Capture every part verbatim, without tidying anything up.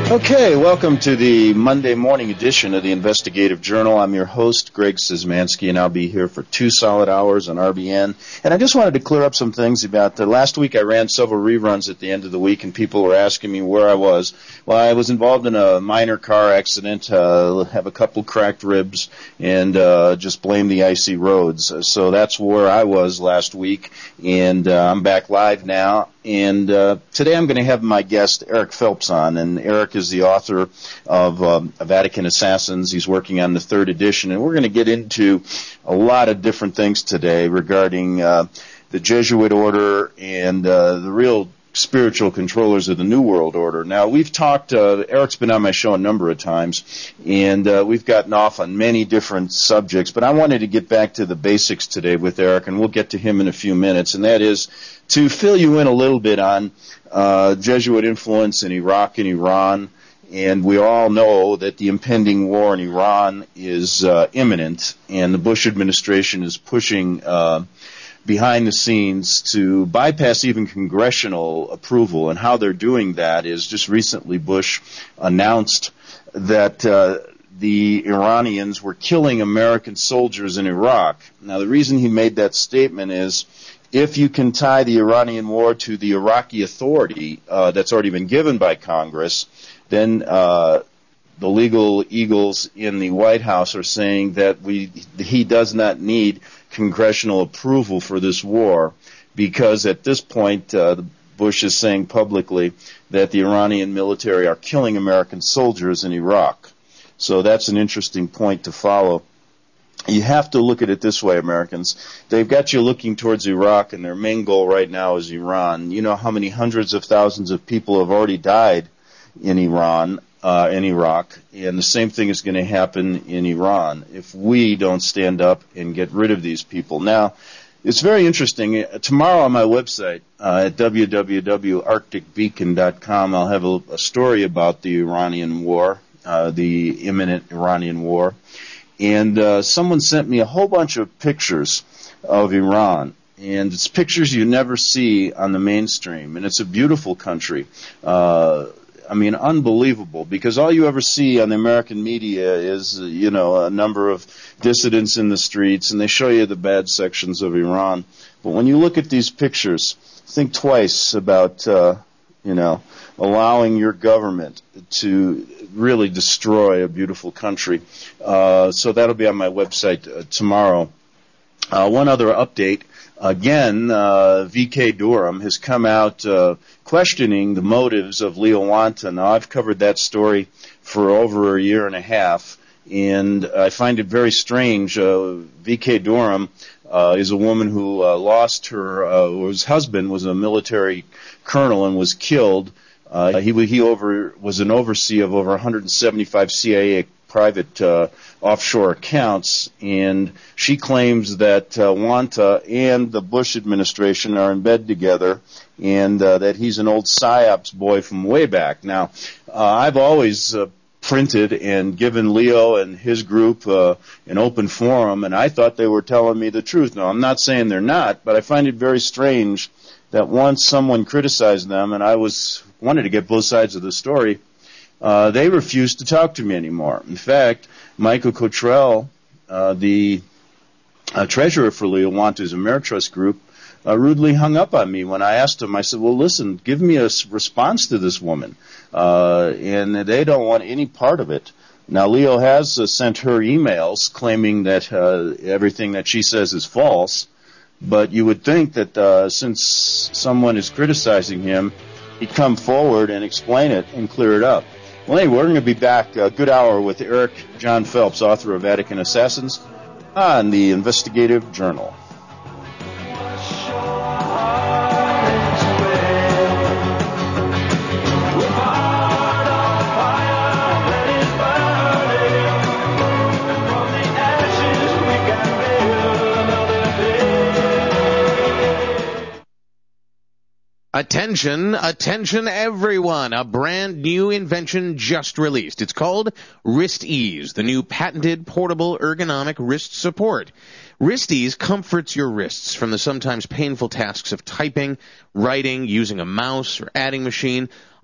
Okay, welcome to the Monday morning edition of the Investigative Journal. I'm your host, Greg Szymanski, and I'll be here for two solid hours on R B N. And I just wanted to clear up some things about the last week. I ran several reruns at the end of the week, and people were asking me where I was. Well, I was involved in a minor car accident, uh, have a couple cracked ribs, and uh, just blame the icy roads. So that's where I was last week, and uh, I'm back live now. And uh, today I'm going to have my guest, Eric Phelps, on. And Eric is the author of um, Vatican Assassins. He's working on the third edition. And we're going to get into a lot of different things today regarding uh, the Jesuit order and uh, the real spiritual controllers of the New World Order. Now, we've talked, uh, Eric's been on my show a number of times, and uh, we've gotten off on many different subjects, but I wanted to get back to the basics today with Eric, and we'll get to him in a few minutes, and that is to fill you in a little bit on uh, Jesuit influence in Iraq and Iran. And we all know that the impending war in Iran is uh, imminent, and the Bush administration is pushing uh, behind the scenes to bypass even congressional approval. And how they're doing that is just recently Bush announced that uh, the Iranians were killing American soldiers in Iraq. Now, the reason he made that statement is if you can tie the Iranian war to the Iraqi authority uh, that's already been given by Congress, then uh, the legal eagles in the White House are saying that we he does not need congressional approval for this war, because at this point uh, Bush is saying publicly that the Iranian military are killing American soldiers in Iraq. So that's an interesting point to follow. You have to look at it this way, Americans. They've got you looking towards Iraq, and their main goal right now is Iran. You know how many hundreds of thousands of people have already died in Iran, uh, in Iraq, and the same thing is going to happen in Iran if we don't stand up and get rid of these people. Now, it's very interesting. Tomorrow on my website uh, at w w w dot arctic beacon dot com, I'll have a, a story about the Iranian war, uh, the imminent Iranian war. And uh, someone sent me a whole bunch of pictures of Iran. And it's pictures you never see on the mainstream. And it's a beautiful country. Uh, I mean, unbelievable, because all you ever see on the American media is, uh, you know, a number of dissidents in the streets, and they show you the bad sections of Iran. But when you look at these pictures, think twice about, uh, you know, allowing your government to really destroy a beautiful country. Uh, so that'll be on my website uh, tomorrow. Uh, one other update. Again, uh, V K Durham has come out uh, questioning the motives of Leo Wanta. Now, I've covered that story for over a year and a half, and I find it very strange. Uh, V K Durham uh, is a woman who uh, lost her, uh, his husband was a military colonel and was killed. Uh, he he over was an overseer of over one hundred seventy-five C I A private uh, offshore accounts, and she claims that uh, Wanta and the Bush administration are in bed together, and uh, that he's an old PSYOPs boy from way back. Now, uh, I've always uh, printed and given Leo and his group uh, an open forum, and I thought they were telling me the truth. Now, I'm not saying they're not, but I find it very strange that once someone criticized them, and I was wanted to get both sides of the story, uh, they refused to talk to me anymore. In fact, Michael Cottrell, uh, the uh, treasurer for Leo Wanta's Ameritrust Group, uh, rudely hung up on me when I asked him. I said, well, listen, give me a s- response to this woman. Uh, and they don't want any part of it. Now, Leo has uh, sent her emails claiming that uh, everything that she says is false. But you would think that uh, since someone is criticizing him, he'd come forward and explain it and clear it up. Well, anyway, we're going to be back a good hour with Eric John Phelps, author of Vatican Assassins, on the Investigative Journal. Attention, attention everyone, a brand new invention just released. It's called Wrist Ease, the new patented portable ergonomic wrist support. Wrist Ease comforts your wrists from the sometimes painful tasks of typing, writing, using a mouse or adding machine.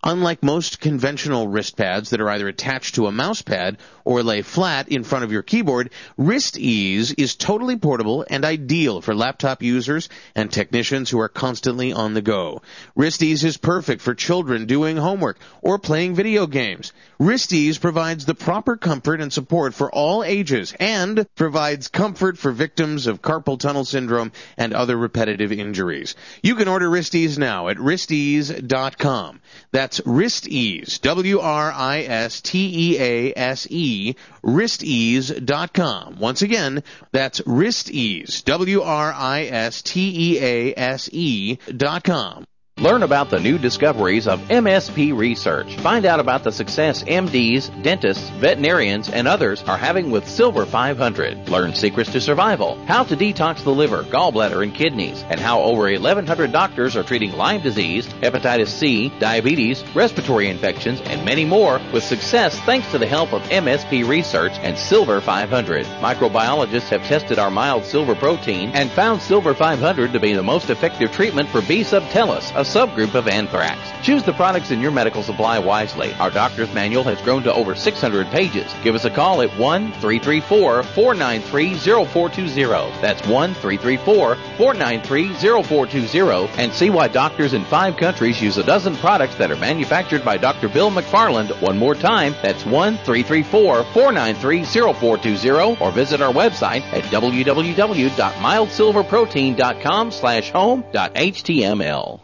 Unlike most conventional wrist pads that are either attached to a mouse pad or lay flat in front of your keyboard, WristEase is totally portable and ideal for laptop users and technicians who are constantly on the go. WristEase is perfect for children doing homework or playing video games. WristEase provides the proper comfort and support for all ages and provides comfort for victims of carpal tunnel syndrome and other repetitive injuries. You can order WristEase now at wrist ease dot com. That's WristEase, W R I S T E A S E, wrist ease dot com. Once again, that's WristEase, W R I S T E A S E dot com. Learn about the new discoveries of M S P research. Find out about the success M Ds, dentists, veterinarians, and others are having with Silver five hundred. Learn secrets to survival, how to detox the liver, gallbladder, and kidneys, and how over eleven hundred doctors are treating Lyme disease, hepatitis C, diabetes, respiratory infections, and many more with success thanks to the help of M S P research and Silver five hundred. Microbiologists have tested our mild silver protein and found Silver five hundred to be the most effective treatment for B. subtilis, a subgroup of anthrax. Choose the products in your medical supply wisely. Our doctor's manual has grown to over six hundred pages. Give us a call at one three three four, four nine three, zero four two zero. That's one three three four, four nine three, zero four two zero and see why doctors in five countries use a dozen products that are manufactured by Doctor Bill McFarland. One more time, that's one three three four, four nine three, zero four two zero or visit our website at w w w dot mild silver protein dot com slash home dot h t m l.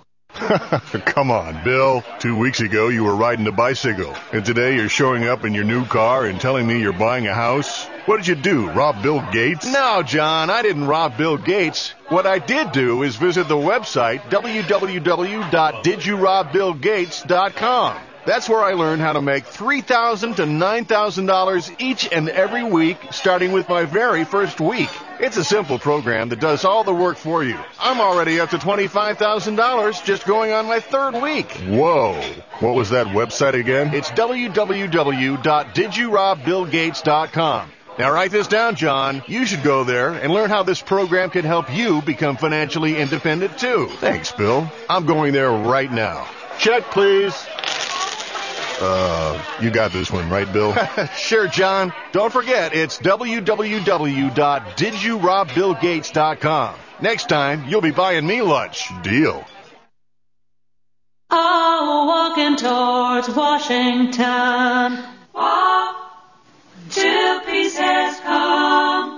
Come on, Bill. Two weeks ago you were riding a bicycle, and today you're showing up in your new car and telling me you're buying a house? What did you do, rob Bill Gates? No, John, I didn't rob Bill Gates. What I did do is visit the website w w w dot did you rob bill gates dot com. That's where I learned how to make three thousand dollars to nine thousand dollars each and every week, starting with my very first week. It's a simple program that does all the work for you. I'm already up to twenty-five thousand dollars just going on my third week. Whoa. What was that website again? It's w w w dot did you rob bill gates dot com. Now write this down, John. You should go there and learn how this program can help you become financially independent, too. Thanks, Bill. I'm going there right now. Check, please. Uh, you got this one, right, Bill? Sure, John. Don't forget, it's w w w dot did you rob bill gates dot com. Next time, you'll be buying me lunch. Deal. Oh, walking towards Washington. Walk till peace has come.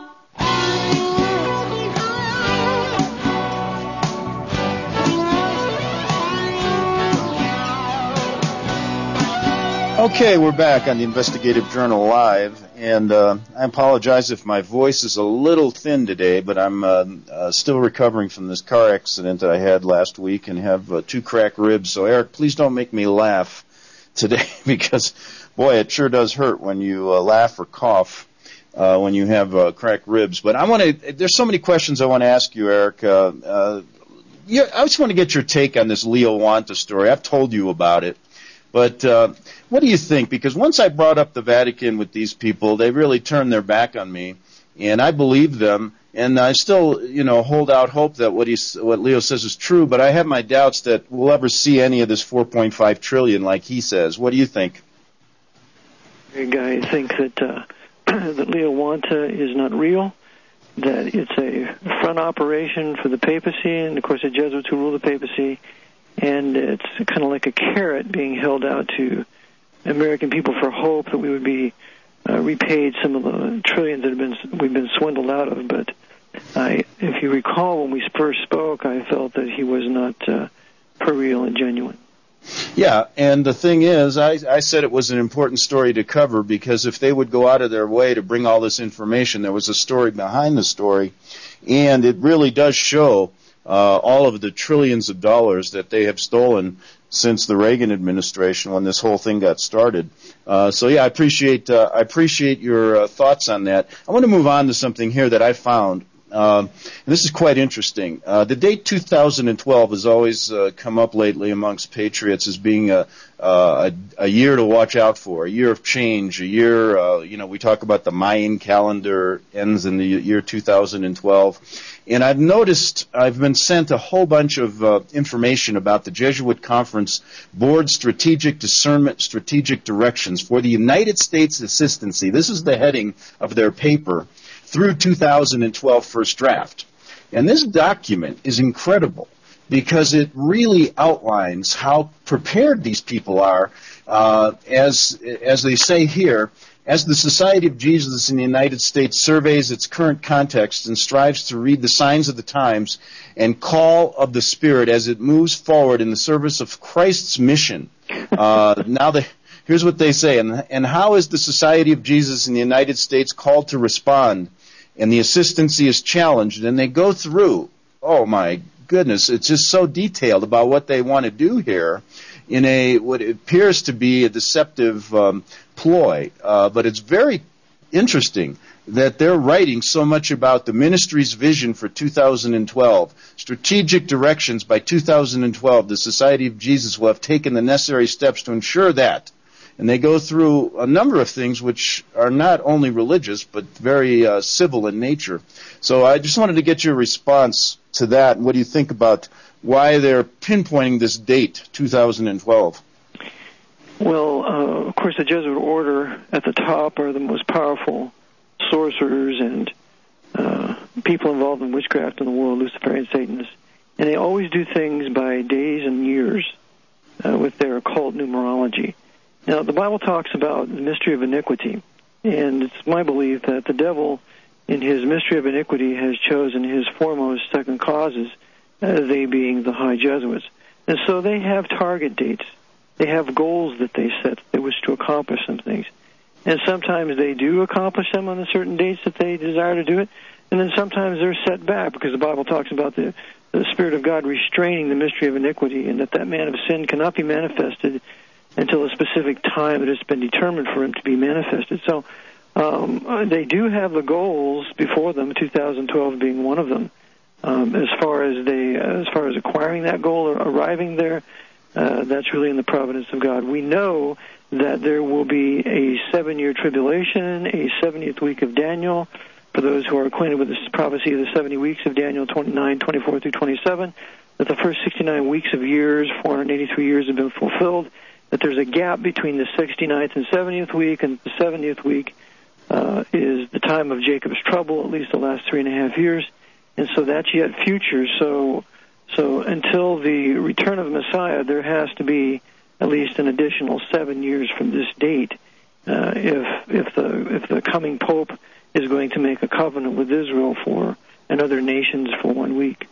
Okay, we're back on the Investigative Journal Live, and uh, I apologize if my voice is a little thin today, but I'm uh, uh, still recovering from this car accident that I had last week and have uh, two cracked ribs. So, Eric, please don't make me laugh today because, boy, it sure does hurt when you uh, laugh or cough uh, when you have uh, cracked ribs. But I want to. There's so many questions I want to ask you, Eric. Uh, uh, yeah, I just want to get your take on this Leo Wanta story. I've told you about it. But uh, what do you think? Because once I brought up the Vatican with these people, they really turned their back on me, and I believe them. And I still, you know, hold out hope that what he, what Leo says is true. But I have my doubts that we'll ever see any of this four point five trillion like he says. What do you think? I think that uh, that Leo Wanta is not real. That it's a front operation for the papacy, and of course the Jesuits who rule the papacy. And it's kind of like a carrot being held out to American people for hope that we would be uh, repaid some of the trillions that have been we've been swindled out of. But I, if you recall, when we first spoke, I felt that he was not uh, for real and genuine. Yeah, and the thing is, I, I said it was an important story to cover because if they would go out of their way to bring all this information, there was a story behind the story, and it really does show Uh, all of the trillions of dollars that they have stolen since the Reagan administration when this whole thing got started. Uh, so yeah, I appreciate uh, I appreciate your uh, thoughts on that. I want to move on to something here that I found. Um, this is quite interesting. Uh, the date two thousand twelve has always uh, come up lately amongst patriots as being a, uh, a, a year to watch out for, a year of change, a year, uh, you know, we talk about the Mayan calendar ends in the year two thousand twelve. And I've noticed, I've been sent a whole bunch of uh, information about the Jesuit Conference Board Strategic Discernment, Strategic Directions for the United States Assistancy. This is the heading of their paper through two thousand twelve first draft. And this document is incredible because it really outlines how prepared these people are, uh, as as they say here, as the Society of Jesus in the United States surveys its current context and strives to read the signs of the times and call of the Spirit as it moves forward in the service of Christ's mission. Uh, now the Here's what they say, and, and how is the Society of Jesus in the United States called to respond? And the assistancy is challenged, and they go through, oh my goodness, it's just so detailed about what they want to do here in a what appears to be a deceptive um, ploy. Uh, but it's very interesting that they're writing so much about the ministry's vision for two thousand twelve. Strategic directions by two thousand twelve. The Society of Jesus will have taken the necessary steps to ensure that. And they go through a number of things which are not only religious, but very uh, civil in nature. So I just wanted to get your response to that. What do you think about why they're pinpointing this date, two thousand twelve? Well, uh, of course, the Jesuit order at the top are the most powerful sorcerers and uh, people involved in witchcraft in the world, Luciferian Satanists. And they always do things by days and years uh, with their occult numerology. Now, the Bible talks about the mystery of iniquity, and it's my belief that the devil, in his mystery of iniquity, has chosen his foremost second causes, uh, they being the High Jesuits. And so they have target dates. They have goals that they set. They wish to accomplish some things. And sometimes they do accomplish them on the certain dates that they desire to do it, and then sometimes they're set back because the Bible talks about the, the Spirit of God restraining the mystery of iniquity, and that that man of sin cannot be manifested until a specific time that has been determined for him to be manifested. So um, they do have the goals before them, two thousand twelve being one of them. Um, as far as they, as far as acquiring that goal or arriving there, uh, that's really in the providence of God. We know that there will be a seven-year tribulation, a seventieth week of Daniel. For those who are acquainted with this prophecy of the seventy weeks of Daniel twenty-nine, twenty-four through twenty-seven, that the first sixty-nine weeks of years, four hundred eighty-three years, have been fulfilled. That there's a gap between the sixty-ninth and seventieth week, and the seventieth week uh, is the time of Jacob's trouble, at least the last three and a half years, and so that's yet future. So, so until the return of Messiah, there has to be at least an additional seven years from this date, uh, if if the if the coming Pope is going to make a covenant with Israel for and other nations for one week.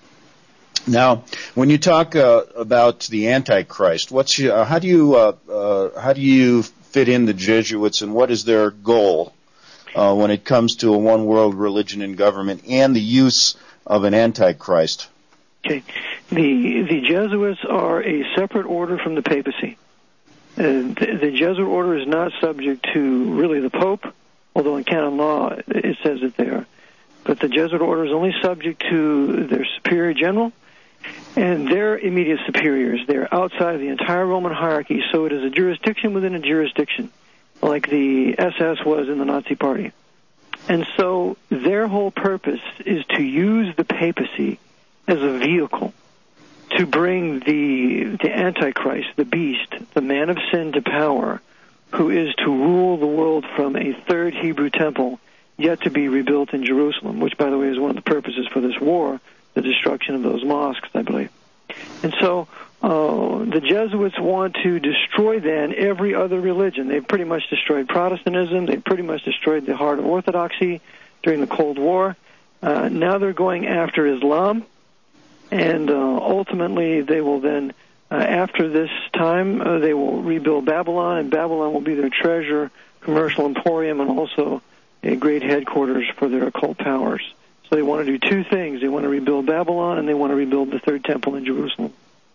Now, when you talk uh, about the Antichrist, what's your, uh, how do you uh, uh, how do you fit in the Jesuits, and what is their goal uh, when it comes to a one world religion and government and the use of an Antichrist? Okay, the the Jesuits are a separate order from the papacy. Uh, the, the Jesuit order is not subject to really the Pope, although in canon law it says that they are. But the Jesuit order is only subject to their superior general and their immediate superiors. They're outside of the entire Roman hierarchy, so it is a jurisdiction within a jurisdiction, like the S S was in the Nazi Party. And so their whole purpose is to use the papacy as a vehicle to bring the the Antichrist, the beast, the man of sin to power, who is to rule the world from a third Hebrew temple yet to be rebuilt in Jerusalem, which, by the way, is one of the purposes for this war, the destruction of those mosques, I believe. And so uh, the Jesuits want to destroy, then, every other religion. They've pretty much destroyed Protestantism. They've pretty much destroyed the heart of Orthodoxy during the Cold War. Uh, now they're going after Islam, and uh, ultimately they will then, uh, after this time, uh, they will rebuild Babylon, and Babylon will be their treasure, commercial emporium, and also a great headquarters for their occult powers. So they want to do two things. They want to rebuild Babylon, and they want to rebuild the third temple in Jerusalem.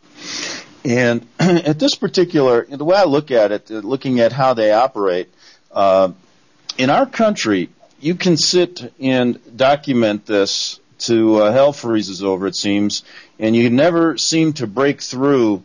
And at this particular, the way I look at it, looking at how they operate, uh, in our country, you can sit and document this to uh, hell freezes over, it seems, and you never seem to break through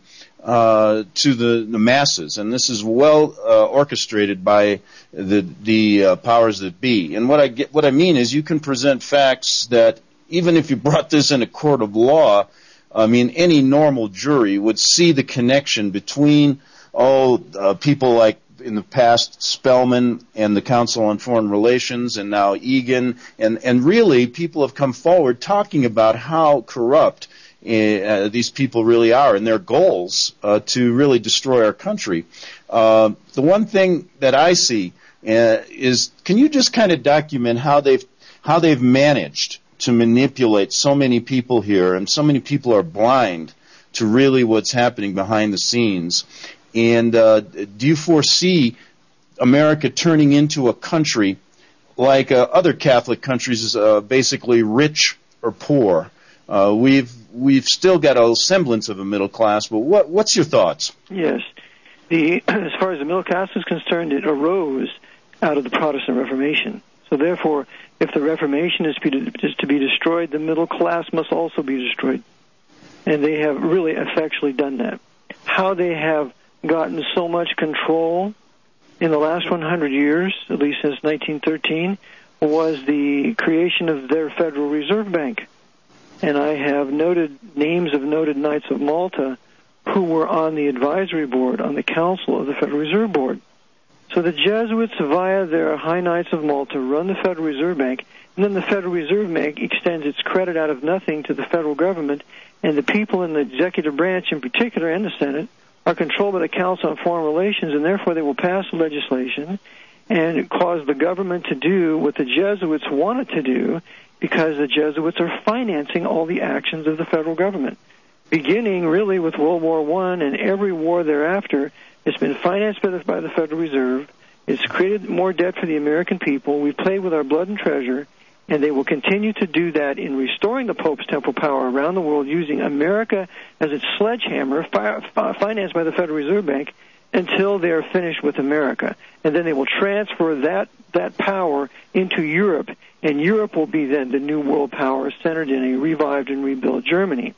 uh, to the, the masses. And this is well uh, orchestrated by the the uh, powers that be. And what I get, what I mean is, you can present facts that even if you brought this in a court of law, I mean, any normal jury would see the connection between oh uh, people like in the past Spellman and the Council on Foreign Relations, and now Egan, and, and really people have come forward talking about how corrupt uh, these people really are and their goals uh, to really destroy our country. Uh, the one thing that I see uh, is, can you just kind of document how they've how they've managed to manipulate so many people here, and so many people are blind to really what's happening behind the scenes? And uh, do you foresee America turning into a country like uh, other Catholic countries, uh, basically rich or poor? Uh, we've we've still got a semblance of a middle class, but what what's your thoughts? Yes, the as far as the middle class is concerned, it arose out of the Protestant Reformation. So therefore, if the Reformation is to be, is to be destroyed, the middle class must also be destroyed, and they have really effectually done that. How they have gotten so much control in the last one hundred years, at least since nineteen thirteen, was the creation of their Federal Reserve Bank. And I have noted names of noted Knights of Malta who were on the advisory board, on the council of the Federal Reserve Board. So the Jesuits, via their High Knights of Malta, run the Federal Reserve Bank, and then the Federal Reserve Bank extends its credit out of nothing to the federal government, and the people in the executive branch in particular, and the Senate, are controlled by the Council on Foreign Relations, and therefore they will pass legislation and cause the government to do what the Jesuits wanted to do, because the Jesuits are financing all the actions of the federal government. Beginning really with World War One and every war thereafter, it's been financed by the, by the Federal Reserve. It's created more debt for the American people. We've played with our blood and treasure, and they will continue to do that in restoring the Pope's temporal power around the world, using America as its sledgehammer, fi- fi- financed by the Federal Reserve Bank, until they are finished with America. And then they will transfer that, that power into Europe, and Europe will be then the new world power centered in a revived and rebuilt Germany.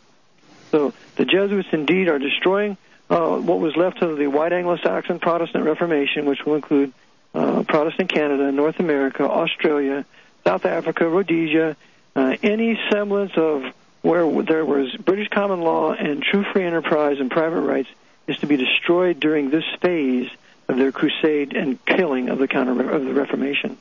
So the Jesuits indeed are destroying uh, what was left of the white Anglo-Saxon Protestant Reformation, which will include uh, Protestant Canada, North America, Australia, South Africa, Rhodesia, uh, any semblance of where there was British common law and true free enterprise and private rights is to be destroyed during this phase of their crusade and killing of the counter of the Reformation.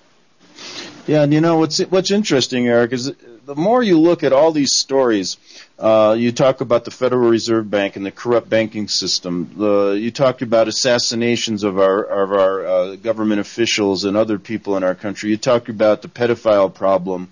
Yeah, and you know what's what's interesting, Eric, is the more you look at all these stories, uh, you talk about the Federal Reserve Bank and the corrupt banking system. The, you talk about assassinations of our of our uh, government officials and other people in our country. You talk about the pedophile problem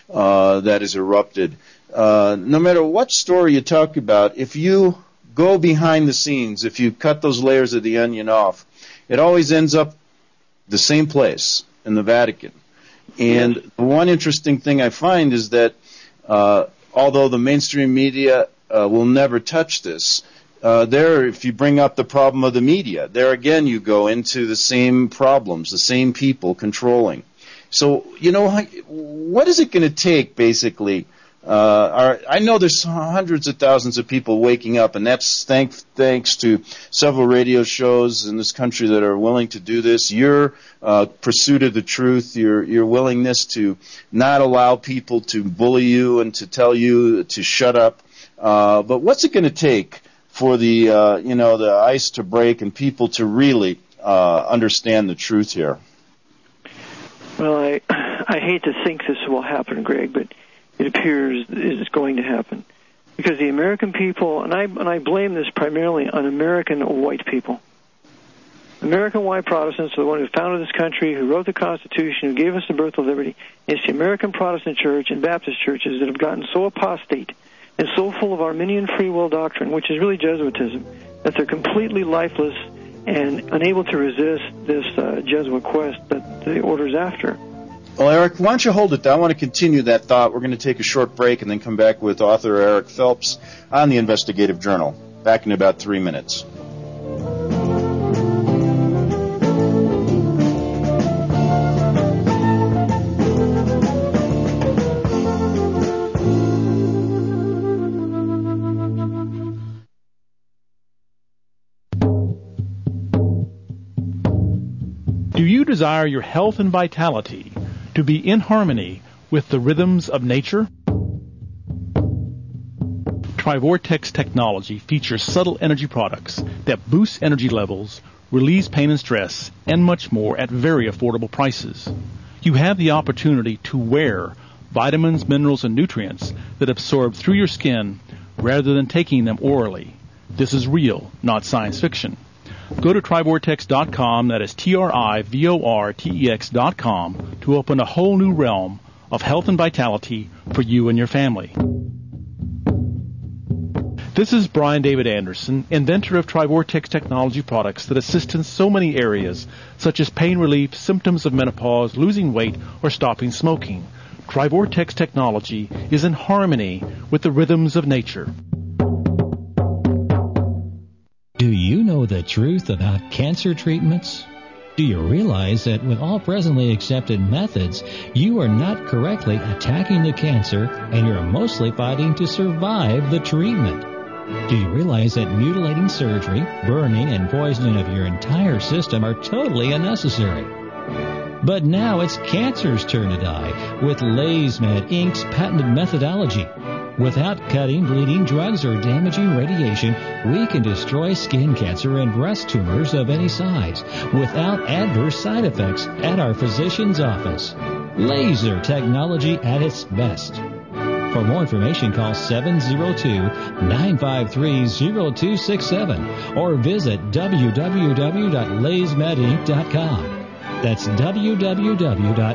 uh, that has erupted. Uh, no matter what story you talk about, if you go behind the scenes, if you cut those layers of the onion off, it always ends up the same place, in the Vatican. And the one interesting thing I find is that uh, although the mainstream media uh, will never touch this, uh, there, if you bring up the problem of the media, there again you go into the same problems, the same people controlling. So, you know, what is it going to take, basically? Uh, our, I know there's hundreds of thousands of people waking up, and that's thank, thanks to several radio shows in this country that are willing to do this. Your uh, pursuit of the truth, your your willingness to not allow people to bully you and to tell you to shut up. Uh, but what's it going to take for the uh, you know the ice to break and people to really uh, understand the truth here? Well, I I hate to think this will happen, Greg, but it appears it's going to happen, because the American people, and I and I blame this primarily on American white people. American white Protestants are the ones who founded this country, who wrote the Constitution, who gave us the birth of liberty. It's the American Protestant Church and Baptist churches that have gotten so apostate and so full of Arminian free will doctrine, which is really Jesuitism, that they're completely lifeless and unable to resist this uh, Jesuit quest that the order's after. Well, Eric, why don't you hold it there? I want to continue that thought. We're going to take a short break and then come back with author Eric Phelps on the Investigative Journal. Back in about three minutes. you desire your health and vitality to be in harmony with the rhythms of nature? Trivortex technology features subtle energy products that boost energy levels, relieves pain and stress, and much more at very affordable prices. You have the opportunity to wear vitamins, minerals, and nutrients that absorb through your skin rather than taking them orally. This is real, not science fiction. Go to trivortex dot com, that is T R I V O R T E X dot com, to open a whole new realm of health and vitality for you and your family. This is Brian David Anderson, inventor of Trivortex technology products that assist in so many areas, such as pain relief, symptoms of menopause, losing weight, or stopping smoking. Trivortex technology is in harmony with the rhythms of nature. Do you know the truth about cancer treatments? Do you realize that with all presently accepted methods, you are not correctly attacking the cancer and you're mostly fighting to survive the treatment? Do you realize that mutilating surgery, burning, and poisoning of your entire system are totally unnecessary? But now it's cancer's turn to die with LaserMed Incorporated's patented methodology. Without cutting, bleeding, drugs, or damaging radiation, we can destroy skin cancer and breast tumors of any size without adverse side effects at our physician's office. Laser technology at its best. For more information, call seven zero two, nine five three, zero two six seven or visit w w w dot laser med inc dot com. That's w w w dot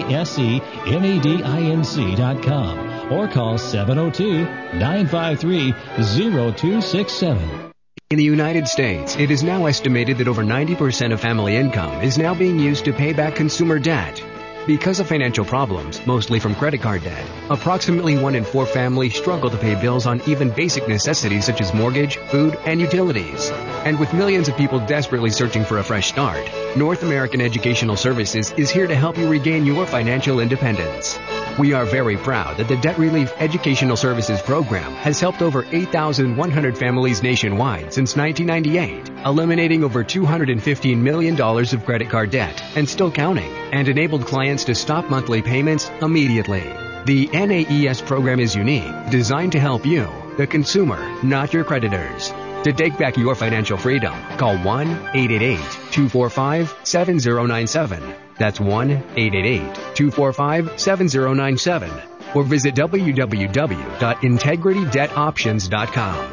lasermedinc dot com. Or call seven zero two, nine five three, zero two six seven. In the United States, it is now estimated that over ninety percent of family income is now being used to pay back consumer debt. Because of financial problems, mostly from credit card debt, approximately one in four families struggle to pay bills on even basic necessities such as mortgage, food, and utilities. And with millions of people desperately searching for a fresh start, North American Educational Services is here to help you regain your financial independence. We are very proud that the Debt Relief Educational Services Program has helped over eight thousand one hundred families nationwide since nineteen ninety-eight, eliminating over two hundred fifteen million dollars of credit card debt and still counting, and enabled clients to stop monthly payments immediately. The N A E S program is unique, designed to help you, the consumer, not your creditors. To take back your financial freedom, call one eight eight eight, two four five, seven zero nine seven. That's one eight eight eight, two four five, seven zero nine seven. Or visit w w w dot integrity debt options dot com.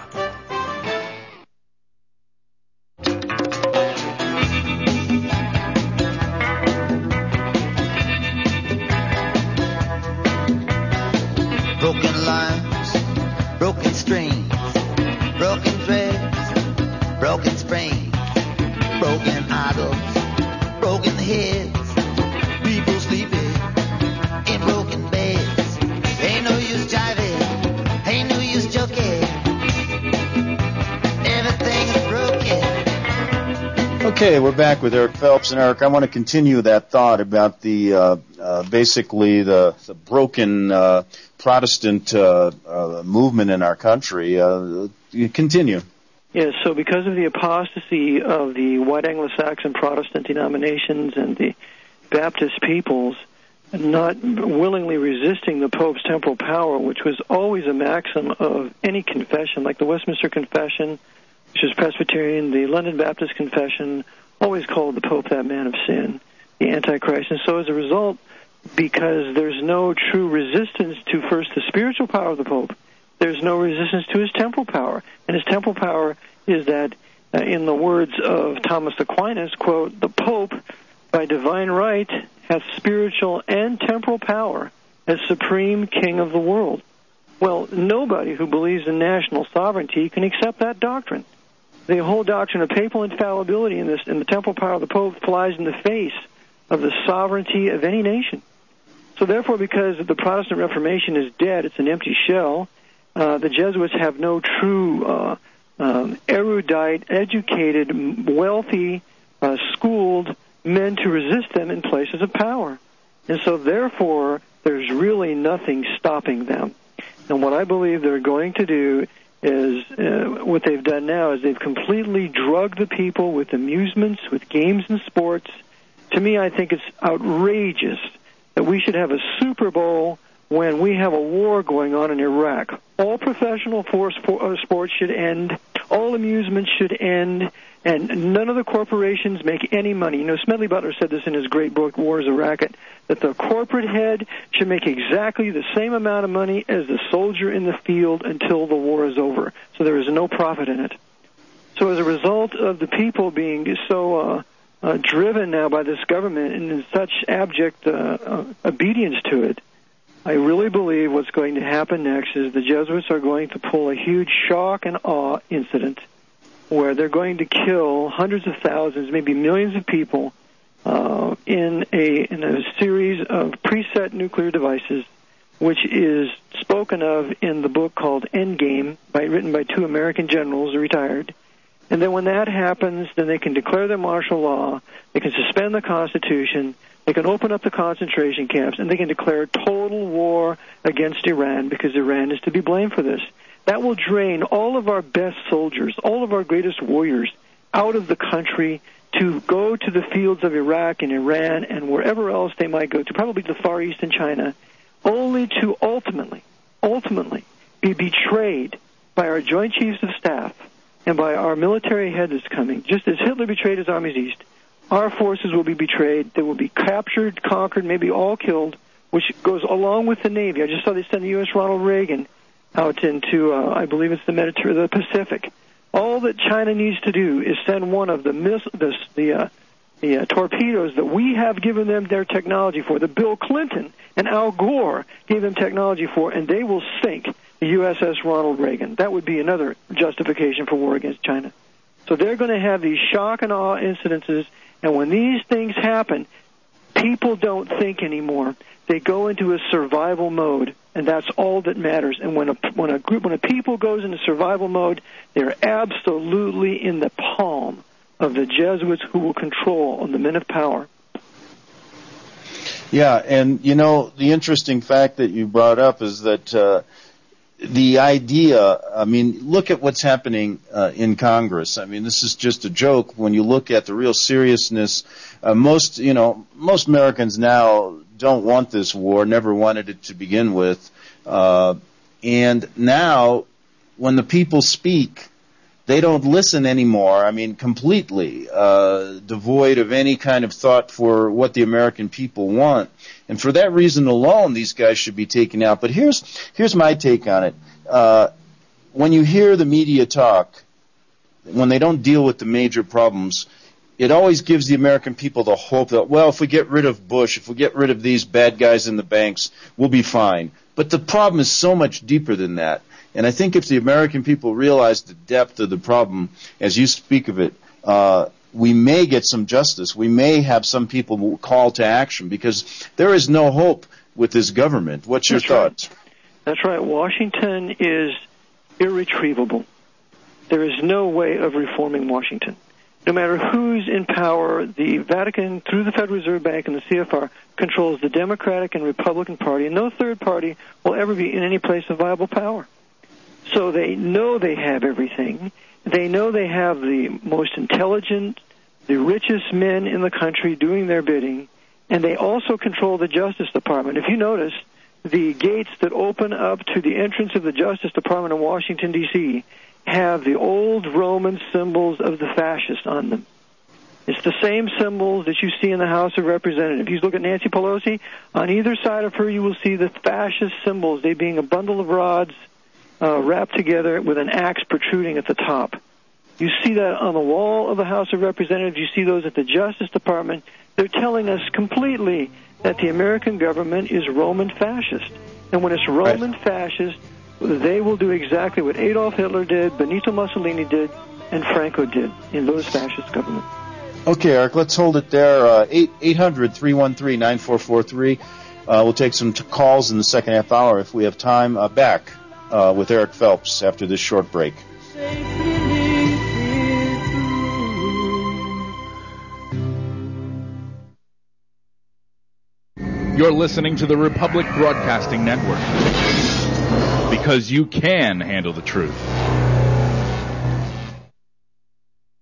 Broken lines, broken strings, broken threads, broken springs, broken idols, broken heads, people sleeping in broken beds. Ain't no use jiving, ain't no use joking. Everything is broken. Okay, we're back with Eric Phelps. And Eric, I want to continue that thought about the uh, uh, basically the, the broken uh, Protestant uh, uh, movement in our country. Uh, you continue. Yes, so because of the apostasy of the white Anglo-Saxon Protestant denominations and the Baptist peoples, not willingly resisting the Pope's temporal power, which was always a maxim of any confession, like the Westminster Confession, which is Presbyterian, the London Baptist Confession, always called the Pope that man of sin, the Antichrist. And so as a result, because there's no true resistance to first the spiritual power of the Pope, there's no resistance to his temporal power. And his temporal power is that, uh, in the words of Thomas Aquinas, quote, the Pope, by divine right, hath spiritual and temporal power as supreme king of the world. Well, nobody who believes in national sovereignty can accept that doctrine. The whole doctrine of papal infallibility in this, in the temporal power of the Pope, flies in the face of the sovereignty of any nation. So therefore, because the Protestant Reformation is dead, it's an empty shell, uh, the Jesuits have no true uh, um, erudite, educated, wealthy, uh, schooled men to resist them in places of power. And so therefore, there's really nothing stopping them. And what I believe they're going to do is, uh, what they've done now is they've completely drugged the people with amusements, with games and sports, to me, I think it's outrageous that we should have a Super Bowl when we have a war going on in Iraq. All professional force uh, sports should end. All amusements should end. And none of the corporations make any money. You know, Smedley Butler said this in his great book, War is a Racket, that the corporate head should make exactly the same amount of money as the soldier in the field until the war is over. So there is no profit in it. So as a result of the people being so uh, uh, driven now by this government and in such abject uh, uh, obedience to it, I really believe what's going to happen next is the Jesuits are going to pull a huge shock and awe incident where they're going to kill hundreds of thousands, maybe millions of people uh, in a in a series of preset nuclear devices, which is spoken of in the book called Endgame, by, written by two American generals who retired. And then when that happens, then they can declare their martial law, they can suspend the Constitution, they can open up the concentration camps, and they can declare total war against Iran because Iran is to be blamed for this. That will drain all of our best soldiers, all of our greatest warriors out of the country to go to the fields of Iraq and Iran and wherever else they might go to, probably the Far East and China, only to ultimately, ultimately be betrayed by our Joint Chiefs of Staff and by our military head that's coming. Just as Hitler betrayed his armies east, our forces will be betrayed. They will be captured, conquered, maybe all killed, which goes along with the Navy. I just saw they send the U S Ronald Reagan out into, uh, I believe it's the Mediterranean, the Pacific. All that China needs to do is send one of the miss, the the, uh, the uh, torpedoes that we have given them their technology for, that Bill Clinton and Al Gore gave them technology for, and they will sink the U S S Ronald Reagan. That would be another justification for war against China. So they're going to have these shock and awe incidences, and when these things happen, people don't think anymore. They go into a survival mode, and that's all that matters. And when a when a group when a people goes into survival mode, they're absolutely in the palm of the Jesuits, who will control the men of power. Yeah, and you know the interesting fact that you brought up is that uh, the idea. I mean, look at what's happening uh, in Congress. I mean, this is just a joke when you look at the real seriousness. Uh, most you know most Americans now don't want this war, never wanted it to begin with. Uh, and now, when the people speak, they don't listen anymore. I mean, completely uh, devoid of any kind of thought for what the American people want. And for that reason alone, these guys should be taken out. But here's here's my take on it. Uh, when you hear the media talk, when they don't deal with the major problems, it always gives the American people the hope that, well, if we get rid of Bush, if we get rid of these bad guys in the banks, we'll be fine. But the problem is so much deeper than that. And I think if the American people realize the depth of the problem, as you speak of it, uh, we may get some justice. We may have some people call to action, because there is no hope with this government. What's your That's thoughts? Right. That's right. Washington is irretrievable. There is no way of reforming Washington. No matter who's in power, the Vatican, through the Federal Reserve Bank and the C F R, controls the Democratic and Republican Party, and no third party will ever be in any place of viable power. So they know they have everything. They know they have the most intelligent, the richest men in the country doing their bidding, and they also control the Justice Department. If you notice, the gates that open up to the entrance of the Justice Department in Washington, D C, have the old Roman symbols of the fascists on them. It's the same symbols that you see in the House of Representatives. If you look at Nancy Pelosi, on either side of her you will see the fascist symbols, they being a bundle of rods uh, wrapped together with an axe protruding at the top. You see that on the wall of the House of Representatives. You see those at the Justice Department. They're telling us completely that the American government is Roman fascist. And when it's Roman right. fascist, they will do exactly what Adolf Hitler did, Benito Mussolini did, and Franco did in those fascist governments. Okay, Eric, let's hold it there. Uh, eight hundred, three one three, nine four four three. Uh, we'll take some t- calls in the second half hour if we have time. Uh, back uh, with Eric Phelps after this short break. You're listening to the Republic Broadcasting Network, because you can handle the truth.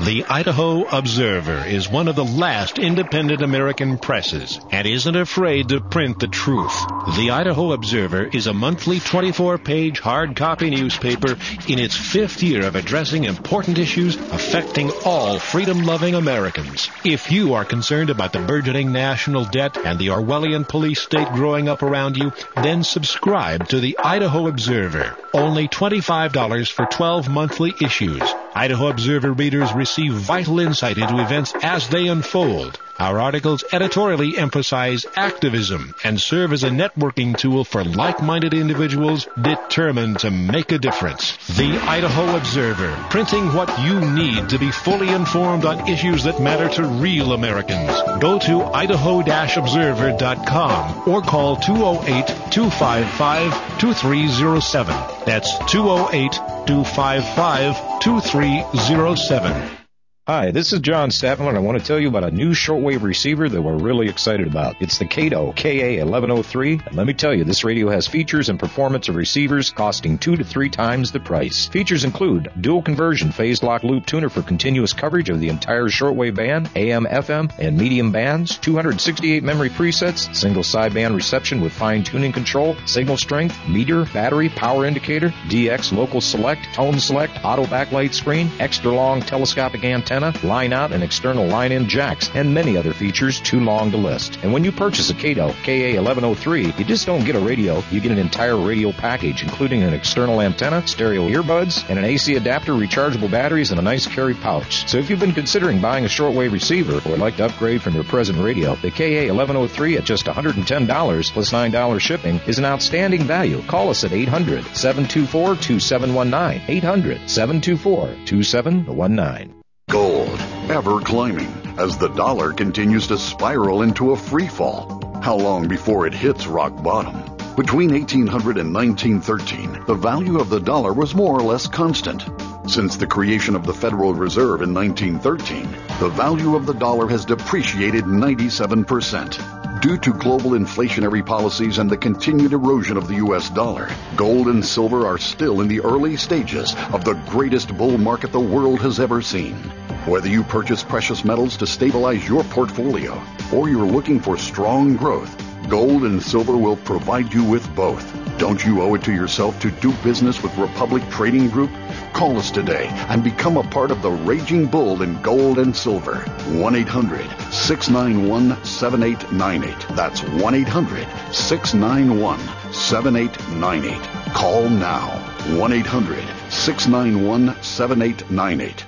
The Idaho Observer is one of the last independent American presses and isn't afraid to print the truth. The Idaho Observer is a monthly twenty-four page hard copy newspaper in its fifth year of addressing important issues affecting all freedom-loving Americans. If you are concerned about the burgeoning national debt and the Orwellian police state growing up around you, then subscribe to the Idaho Observer. Only twenty-five dollars for twelve monthly issues. Idaho Observer readers receive vital insight into events as they unfold. Our articles editorially emphasize activism and serve as a networking tool for like-minded individuals determined to make a difference. The Idaho Observer, printing what you need to be fully informed on issues that matter to real Americans. Go to idaho dash observer dot com or call two oh eight, two five five, two three oh seven. That's two oh eight, two five five, two three oh seven. Hi, this is John Stadtmiller, and I want to tell you about a new shortwave receiver that we're really excited about. It's the Kato K A eleven oh three, and let me tell you, this radio has features and performance of receivers costing two to three times the price. Features include dual conversion phase lock loop tuner for continuous coverage of the entire shortwave band, A M, F M, and medium bands, two hundred sixty-eight memory presets, single sideband reception with fine tuning control, signal strength, meter, battery, power indicator, D X local select, tone select, auto backlight screen, extra long telescopic antenna, line out and external line in jacks, and many other features too long to list. And when you purchase a Kato K A eleven oh three, you just don't get a radio, you get an entire radio package, including an external antenna, stereo earbuds, and an A C adapter, rechargeable batteries, and a nice carry pouch. So if you've been considering buying a shortwave receiver or would like to upgrade from your present radio, the K A eleven oh three at just one hundred ten dollars plus nine dollars shipping is an outstanding value. Call us at eight hundred, seven two four, two seven one nine, eight hundred, seven two four, two seven one nine. Gold, ever climbing, as the dollar continues to spiral into a free fall. How long before it hits rock bottom? Between eighteen hundred and nineteen thirteen, the value of the dollar was more or less constant. Since the creation of the Federal Reserve in nineteen thirteen, the value of the dollar has depreciated ninety-seven percent. Due to global inflationary policies and the continued erosion of the U S dollar, gold and silver are still in the early stages of the greatest bull market the world has ever seen. Whether you purchase precious metals to stabilize your portfolio or you're looking for strong growth, gold and silver will provide you with both. Don't you owe it to yourself to do business with Republic Trading Group? Call us today and become a part of the raging bull in gold and silver. one eight hundred, six nine one, seven eight nine eight. That's one eight hundred, six nine one, seven eight nine eight. Call now. one eight hundred, six nine one, seven eight nine eight.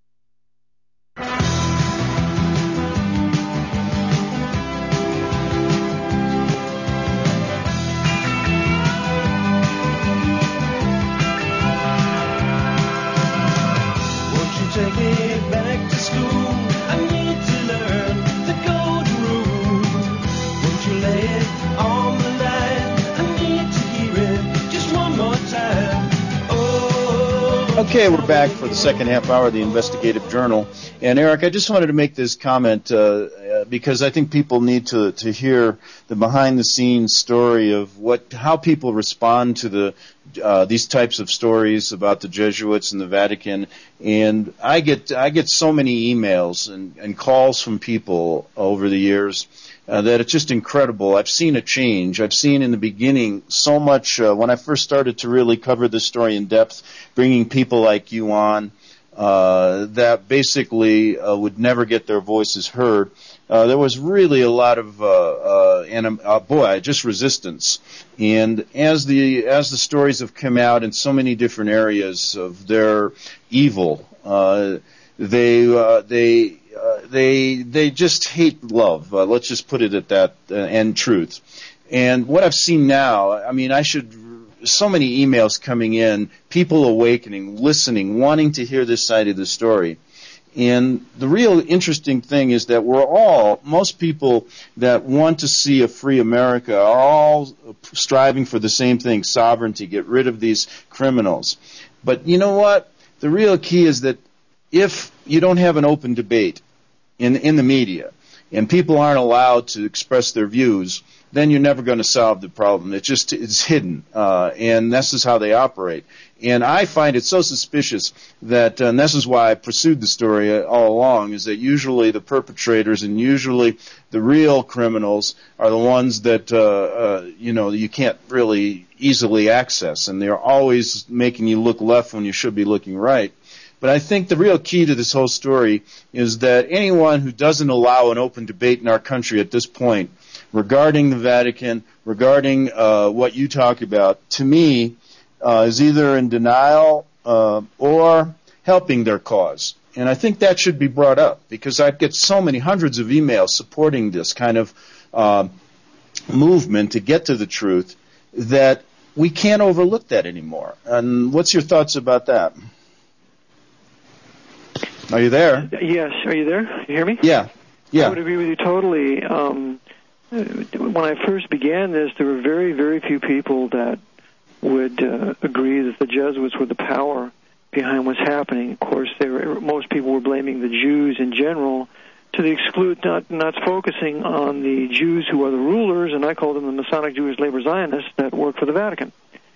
Take me back to school. I need to learn the golden rule. Won't you lay it on the line? I need to hear it just one more time. Oh. Okay, we're back for the second half hour of the Investigative Journal. And Eric, I just wanted to make this comment uh, uh, because I think people need to, to hear the behind-the-scenes story of what how people respond to the uh, these types of stories about the Jesuits and the Vatican. And I get I get so many emails and, and calls from people over the years uh, that it's just incredible. I've seen a change. I've seen in the beginning so much uh, when I first started to really cover this story in depth, bringing people like you on. Uh, that basically uh, would never get their voices heard. Uh, there was really a lot of uh, uh, anim- uh, boy, just resistance. And as the as the stories have come out in so many different areas of their evil, uh, they uh, they uh, they they just hate love. Uh, let's just put it at that, uh, and truth. And what I've seen now, I mean, I should. So many emails coming in, people awakening, listening, wanting to hear this side of the story. And the real interesting thing is that we're all, most people that want to see a free America are all striving for the same thing, sovereignty, get rid of these criminals. But you know what? The real key is that if you don't have an open debate in in the media, and people aren't allowed to express their views, then you're never going to solve the problem. It just it's hidden, uh, and this is how they operate. And I find it so suspicious that, uh, and this is why I pursued the story all along, is that usually the perpetrators and usually the real criminals are the ones that, uh, uh, you know, you can't really easily access, and they're always making you look left when you should be looking right. But I think the real key to this whole story is that anyone who doesn't allow an open debate in our country at this point regarding the Vatican, regarding uh, what you talk about, to me, uh, is either in denial uh, or helping their cause. And I think that should be brought up, because I get so many hundreds of emails supporting this kind of uh, movement to get to the truth that we can't overlook that anymore. And what's your thoughts about that? Are you there? Yes. Are you there? You hear me? Yeah. Yeah. I would agree with you totally. Um, when I first began this, there were very, very few people that would uh, agree that the Jesuits were the power behind what's happening. Of course, they were, most people were blaming the Jews in general, to the exclude, not not focusing on the Jews who are the rulers, and I call them the Masonic Jewish Labor Zionists that work for the Vatican.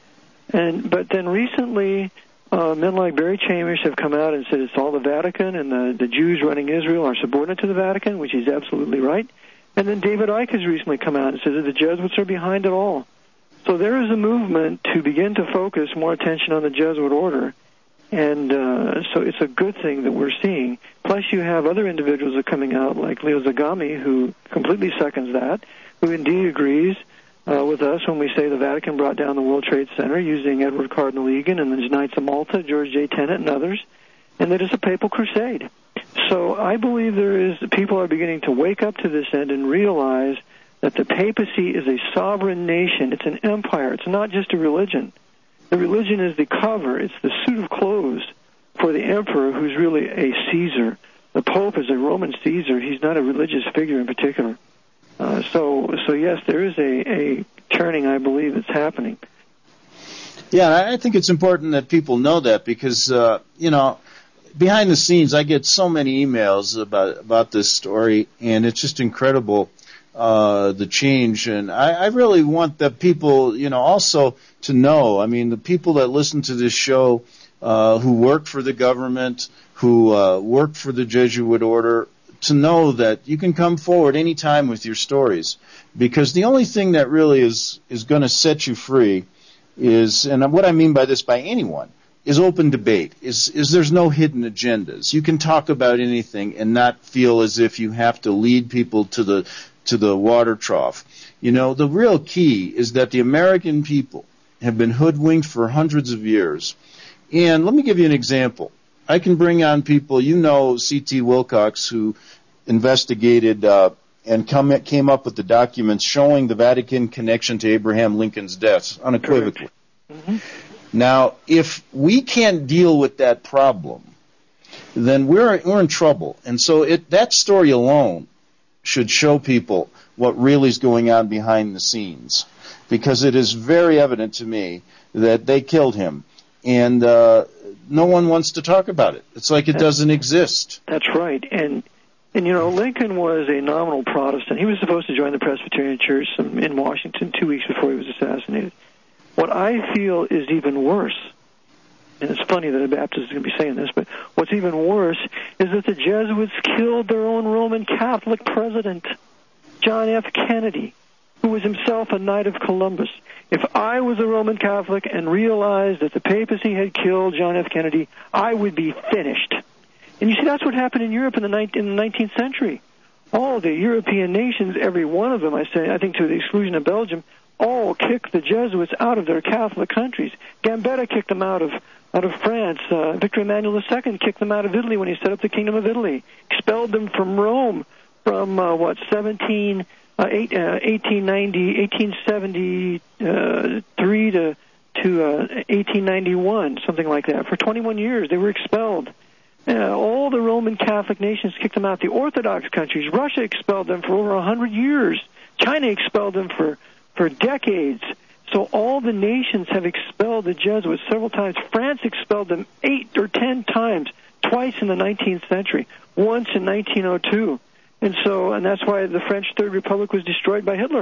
And but then recently, uh, men like Barry Chambers have come out and said it's all the Vatican, and the, the Jews running Israel are subordinate to the Vatican, which is absolutely right. And then David Icke has recently come out and said that the Jesuits are behind it all. So there is a movement to begin to focus more attention on the Jesuit order. And uh, so it's a good thing that we're seeing. Plus you have other individuals that are coming out, like Leo Zagami, who completely seconds that, who indeed agrees uh, with us when we say the Vatican brought down the World Trade Center using Edward Cardinal Egan and the Knights of Malta, George J. Tenet, and others, and that it's a papal crusade. So I believe there is people are beginning to wake up to this end and realize that the papacy is a sovereign nation. It's an empire. It's not just a religion. The religion is the cover. It's the suit of clothes for the emperor, who's really a Caesar. The Pope is a Roman Caesar. He's not a religious figure in particular. Uh, so, so yes, there is a, a turning, I believe, that's happening. Yeah, I think it's important that people know that, because, uh, you know, behind the scenes, I get so many emails about about this story, and it's just incredible, uh, the change. And I, I really want the people, you know, also to know, I mean, the people that listen to this show, uh, who work for the government, who uh, work for the Jesuit order, to know that you can come forward any time with your stories, because the only thing that really is is going to set you free is, and what I mean by this, by anyone, is open debate. Is is there's no hidden agendas. You can talk about anything and not feel as if you have to lead people to the to the water trough. You know, the real key is that the American people have been hoodwinked for hundreds of years. And let me give you an example. I can bring on people, you know, C T Wilcox, who investigated uh, and come, came up with the documents showing the Vatican connection to Abraham Lincoln's death unequivocally. Mm-hmm. Now, if we can't deal with that problem, then we're we're in trouble. And so it, that story alone should show people what really is going on behind the scenes, because it is very evident to me that they killed him, and uh, no one wants to talk about it. It's like it that's, doesn't exist. That's right. And, and, you know, Lincoln was a nominal Protestant. He was supposed to join the Presbyterian Church in Washington two weeks before he was assassinated. What I feel is even worse, and it's funny that a Baptist is going to be saying this, but what's even worse is that the Jesuits killed their own Roman Catholic president, John F. Kennedy, who was himself a Knight of Columbus. If I was a Roman Catholic and realized that the papacy had killed John F. Kennedy, I would be finished. And you see, that's what happened in Europe in the nineteenth century. All the European nations, every one of them, I say, I think to the exclusion of Belgium, all kicked the Jesuits out of their Catholic countries. Gambetta kicked them out of out of France. Uh, Victor Emmanuel the Second kicked them out of Italy when he set up the Kingdom of Italy. Expelled them from Rome from uh, what seventeen, uh, eight, uh, eighteen ninety, eighteen seventy-three to to uh, eighteen ninety-one, something like that. For twenty-one years, they were expelled. Uh, all the Roman Catholic nations kicked them out. The Orthodox countries, Russia expelled them for over a hundred years. China expelled them for for decades. So all the nations have expelled the Jesuits several times. France expelled them eight or ten times, twice in the nineteenth century, once in nineteen oh two. And so, and that's why the French Third Republic was destroyed by Hitler.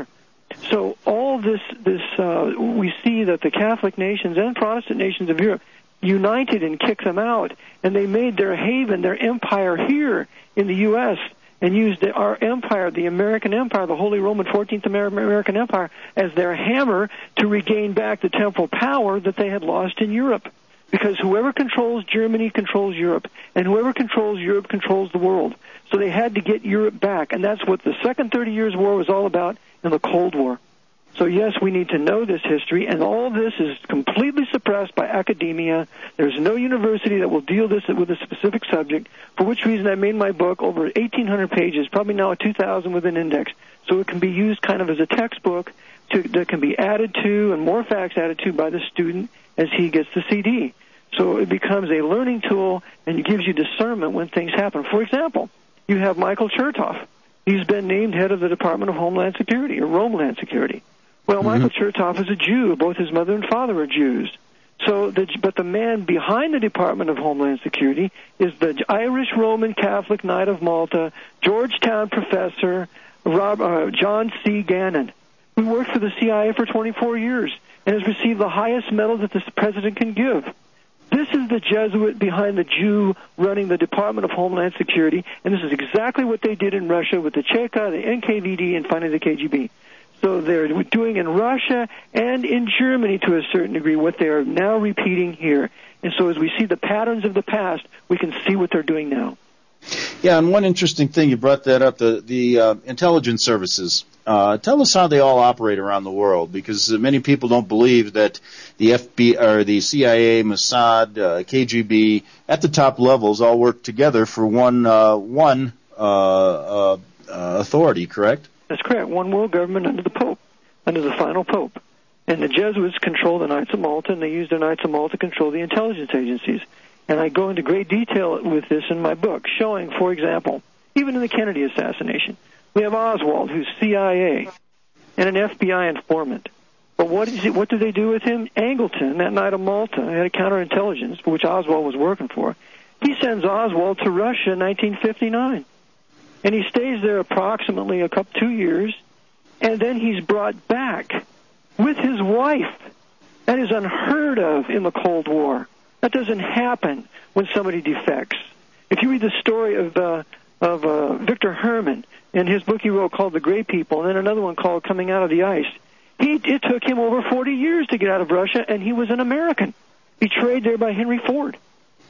So all this, this uh, we see that the Catholic nations and Protestant nations of Europe united and kicked them out, and they made their haven, their empire here in the U S, and used the, our empire, the American Empire, the Holy Roman fourteenth American Empire, as their hammer to regain back the temporal power that they had lost in Europe. Because whoever controls Germany controls Europe, and whoever controls Europe controls the world. So they had to get Europe back, and that's what the Second Thirty Years' War was all about in the Cold War. So yes, we need to know this history, and all this is completely suppressed by academia. There's no university that will deal this with a specific subject, for which reason I made my book over eighteen hundred pages, probably now at two thousand with an index, so it can be used kind of as a textbook to, that can be added to and more facts added to by the student as he gets the C D. So it becomes a learning tool, and it gives you discernment when things happen. For example, you have Michael Chertoff. He's been named head of the Department of Homeland Security, or Homeland Security. Well, mm-hmm. Michael Chertoff is a Jew. Both his mother and father are Jews. So, the, but the man behind the Department of Homeland Security is the Irish Roman Catholic Knight of Malta, Georgetown professor Rob, uh, John C. Gannon, who worked for the C I A for twenty-four years and has received the highest medal that the president can give. This is the Jesuit behind the Jew running the Department of Homeland Security, and this is exactly what they did in Russia with the Cheka, the N K V D, and finally the K G B. So they're doing in Russia and in Germany to a certain degree what they are now repeating here. And so as we see the patterns of the past, we can see what they're doing now. Yeah, and one interesting thing, you brought that up, the, the uh, intelligence services. Uh, tell us how they all operate around the world, because many people don't believe that the F B I or the C I A, Mossad, uh, K G B, at the top levels all work together for one uh, one uh, uh, uh, authority, correct? That's correct. One world government under the Pope, under the final Pope. And the Jesuits control the Knights of Malta, and they use the Knights of Malta to control the intelligence agencies. And I go into great detail with this in my book, showing, for example, even in the Kennedy assassination, we have Oswald, who's C I A, and an F B I informant. But what is it, what do they do with him? Angleton, that Knight of Malta, had a counterintelligence, for which Oswald was working for. He sends Oswald to Russia in nineteen fifty-nine. And he stays there approximately a couple, two years, and then he's brought back with his wife. That is unheard of in the Cold War. That doesn't happen when somebody defects. If you read the story of uh, of uh, Victor Herman in his book he wrote called The Great People, and then another one called Coming Out of the Ice, he it took him over forty years to get out of Russia, and he was an American, betrayed there by Henry Ford.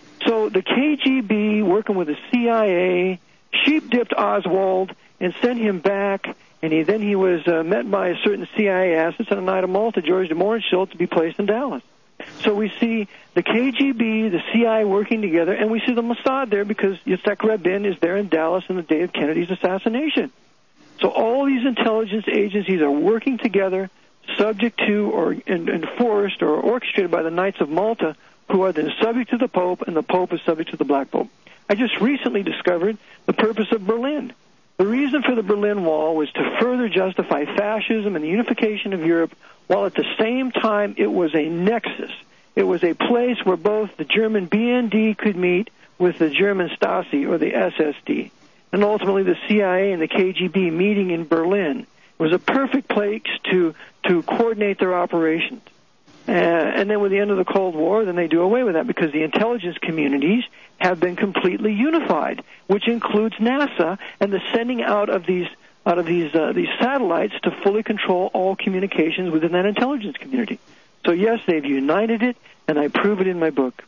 So the K G B, working with the C I A, sheep-dipped Oswald and sent him back, and he, then he was uh, met by a certain C I A assets and a Knight of Malta, George de Mohrenschildt, to be placed in Dallas. So we see the K G B, the C I A working together, and we see the Mossad there because Yitzhak Rabin is there in Dallas on the day of Kennedy's assassination. So all these intelligence agencies are working together, subject to or enforced or orchestrated by the Knights of Malta, who are then subject to the Pope, and the Pope is subject to the Black Pope. I just recently discovered the purpose of Berlin. The reason for the Berlin Wall was to further justify fascism and the unification of Europe, while at the same time it was a nexus. It was a place where both the German B N D could meet with the German Stasi or the S S D, and ultimately the C I A and the K G B meeting in Berlin. It was a perfect place to, to coordinate their operations. Uh, and then with the end of the Cold War, then they do away with that because the intelligence communities have been completely unified, which includes NASA and the sending out of these out of these uh, these satellites to fully control all communications within that intelligence community. So yes, they've united it, and I prove it in my book.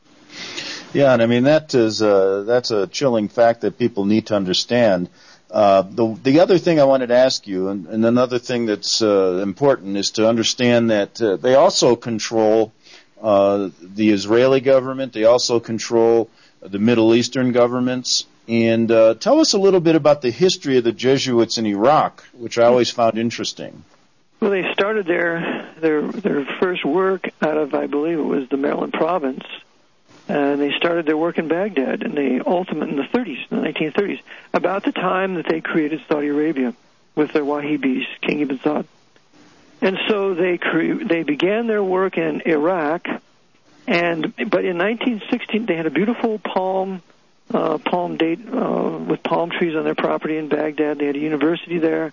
Yeah, and I mean that is uh, that's a chilling fact that people need to understand. Uh, the the other thing I wanted to ask you, and, and another thing that's uh, important, is to understand that uh, they also control uh, the Israeli government. They also control the Middle Eastern governments. And uh, tell us a little bit about the history of the Jesuits in Iraq, which I always found interesting. Well, they started their their their first work out of, I believe it was the Maryland province. And they started their work in Baghdad, and they ultimately in the thirties, in the nineteen thirties, about the time that they created Saudi Arabia with their Wahhabis, King Ibn Saud. And so they cre- they began their work in Iraq, and but in nineteen sixteen they had a beautiful palm uh, palm date uh, with palm trees on their property in Baghdad. They had a university there.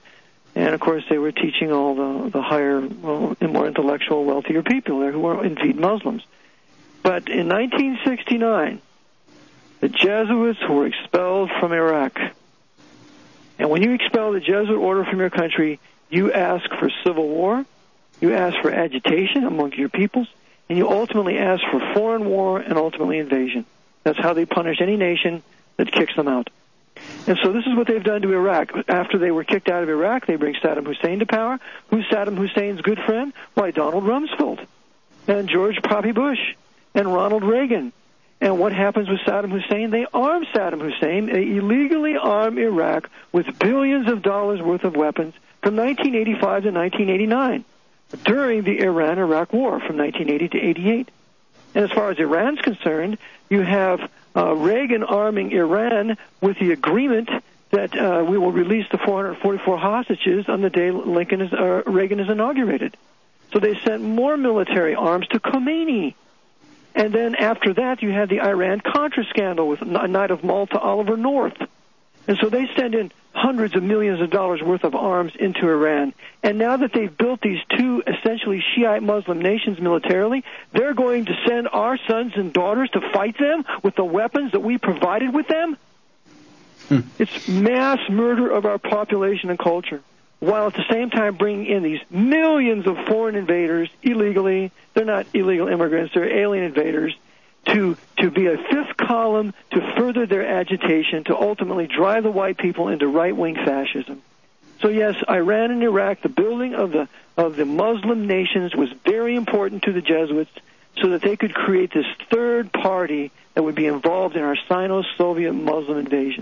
And, of course, they were teaching all the, the higher, well, more intellectual, wealthier people there who were indeed Muslims. But in nineteen sixty-nine, the Jesuits were expelled from Iraq. And when you expel the Jesuit order from your country, you ask for civil war, you ask for agitation among your peoples, and you ultimately ask for foreign war and ultimately invasion. That's how they punish any nation that kicks them out. And so this is what they've done to Iraq. After they were kicked out of Iraq, they bring Saddam Hussein to power. Who's Saddam Hussein's good friend? Why, Donald Rumsfeld and George Poppy Bush and Ronald Reagan. And what happens with Saddam Hussein? They arm Saddam Hussein. They illegally arm Iraq with billions of dollars worth of weapons from nineteen eighty-five to nineteen eighty-nine, during the Iran-Iraq War from nineteen eighty to eighty-eight. And as far as Iran's concerned, you have uh, Reagan arming Iran with the agreement that uh, we will release the four hundred forty-four hostages on the day Lincoln is, uh, Reagan is inaugurated. So they sent more military arms to Khomeini. And then after that, you had the Iran-Contra scandal with Knight of Malta Oliver North. And so they send in hundreds of millions of dollars worth of arms into Iran. And now that they've built these two essentially Shiite Muslim nations militarily, they're going to send our sons and daughters to fight them with the weapons that we provided with them? Hmm. It's mass murder of our population and culture, while at the same time bringing in these millions of foreign invaders illegally. They're not illegal immigrants, they're alien invaders, to to be a fifth column to further their agitation, to ultimately drive the white people into right-wing fascism. So yes, Iran and Iraq, the building of the of the Muslim nations was very important to the Jesuits so that they could create this third party that would be involved in our Sino-Soviet Muslim invasion.